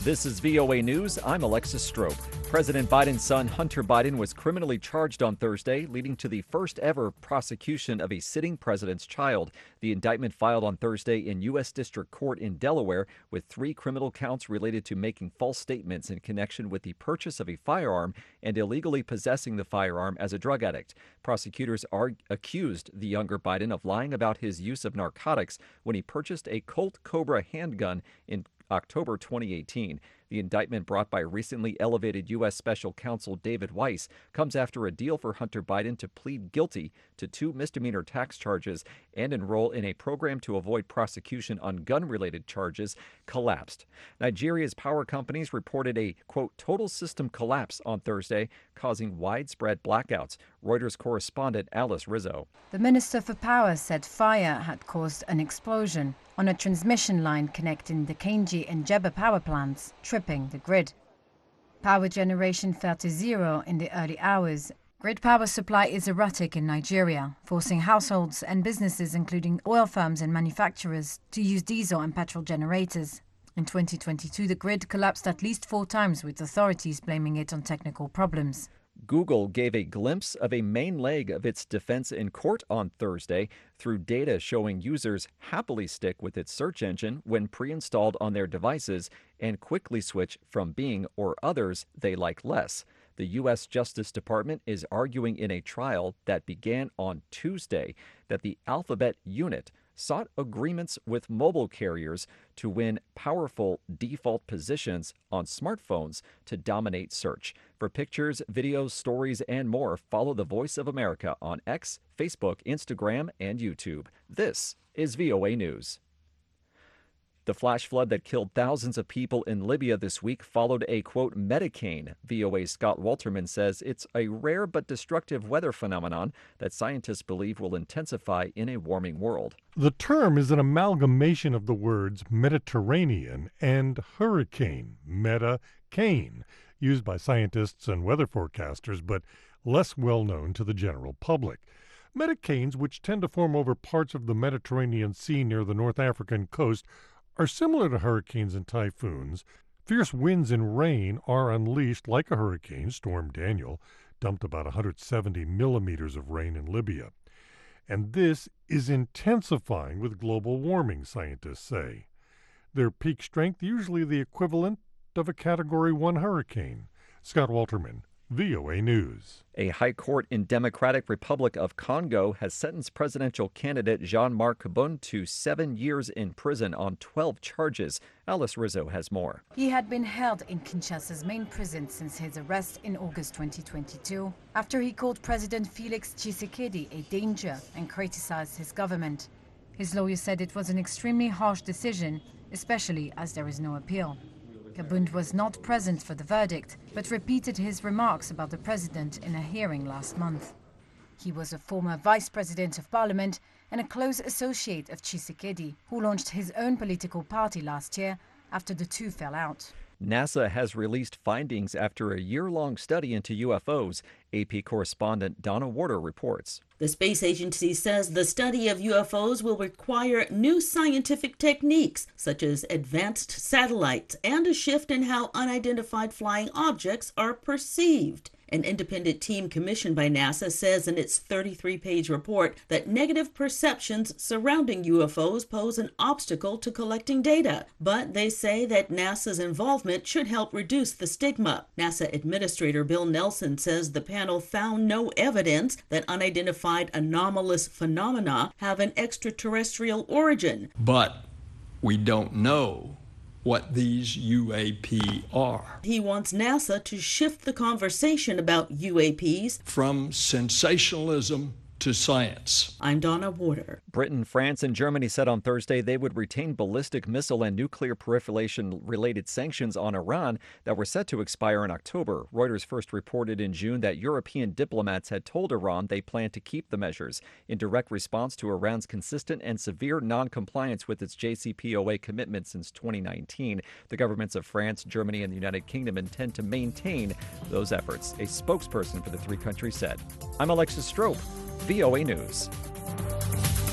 This is VOA News. I'm Alexis Strope. President Biden's son, Hunter Biden, was criminally charged on Thursday, leading to the first ever prosecution of a sitting president's child. The indictment filed on Thursday in U.S. District Court in Delaware with 3 criminal counts related to making false statements in connection with the purchase of a firearm and illegally possessing the firearm as a drug addict. Prosecutors accused the younger Biden of lying about his use of narcotics when he purchased a Colt Cobra handgun in October 2018. The indictment, brought by recently elevated U.S. Special Counsel David Weiss, comes after a deal for Hunter Biden to plead guilty to 2 misdemeanor tax charges and enroll in a program to avoid prosecution on gun-related charges collapsed. Nigeria's power companies reported a, quote, total system collapse on Thursday, causing widespread blackouts. Reuters correspondent Alice Rizzo. The Minister for Power said fire had caused an explosion on a transmission line connecting the Kainji and Jebba power plants, tripping the grid. Power generation fell to zero in the early hours. Grid power supply is erratic in Nigeria, forcing households and businesses, including oil firms and manufacturers, to use diesel and petrol generators. In 2022, the grid collapsed at least 4 times, with authorities blaming it on technical problems. Google gave a glimpse of a main leg of its defense in court on Thursday through data showing users happily stick with its search engine when pre-installed on their devices and quickly switch from Bing or others they like less. The U.S. Justice Department is arguing in a trial that began on Tuesday that the Alphabet unit sought agreements with mobile carriers to win powerful default positions on smartphones to dominate search. For pictures, videos, stories, and more, follow the Voice of America on X, Facebook, Instagram, and YouTube. This is VOA News. The flash flood that killed thousands of people in Libya this week followed a, quote, metacane. VOA's Scott Walterman says it's a rare but destructive weather phenomenon that scientists believe will intensify in a warming world. The term is an amalgamation of the words Mediterranean and hurricane, meta-cane, used by scientists and weather forecasters, but less well known to the general public. Metacanes, which tend to form over parts of the Mediterranean Sea near the North African coast, are similar to hurricanes and typhoons. Fierce winds and rain are unleashed like a hurricane. Storm Daniel dumped about 170 millimeters of rain in Libya. And this is intensifying with global warming, scientists say. Their peak strength usually the equivalent of a Category 1 hurricane. Scott Walterman, VOA News. A high court in Democratic Republic of Congo has sentenced presidential candidate Jean-Marc Kabund to 7 years in prison on 12 charges. Alice Rizzo has more. He had been held in Kinshasa's main prison since his arrest in August 2022, after he called President Felix Tshisekedi a danger and criticized his government. His lawyer said it was an extremely harsh decision, especially as there is no appeal. Kabund was not present for the verdict, but repeated his remarks about the president in a hearing last month. He was a former vice president of parliament and a close associate of Tshisekedi, who launched his own political party last year after the two fell out. NASA has released findings after a year-long study into UFOs. AP correspondent Donna Warder reports. The space agency says the study of UFOs will require new scientific techniques, such as advanced satellites and a shift in how unidentified flying objects are perceived. An independent team commissioned by NASA says in its 33-page report that negative perceptions surrounding UFOs pose an obstacle to collecting data. But they say that NASA's involvement should help reduce the stigma. NASA Administrator Bill Nelson says the panel found no evidence that unidentified anomalous phenomena have an extraterrestrial origin. But we don't know what these UAP are. He wants NASA to shift the conversation about UAPs from sensationalism to science. I'm Donna Warder. Britain, France, and Germany said on Thursday they would retain ballistic missile and nuclear proliferation-related sanctions on Iran that were set to expire in October. Reuters first reported in June that European diplomats had told Iran they plan to keep the measures in direct response to Iran's consistent and severe non-compliance with its JCPOA commitment since 2019. The governments of France, Germany, and the United Kingdom intend to maintain those efforts, a spokesperson for the 3 countries said. I'm Alexis Strope, VOA News.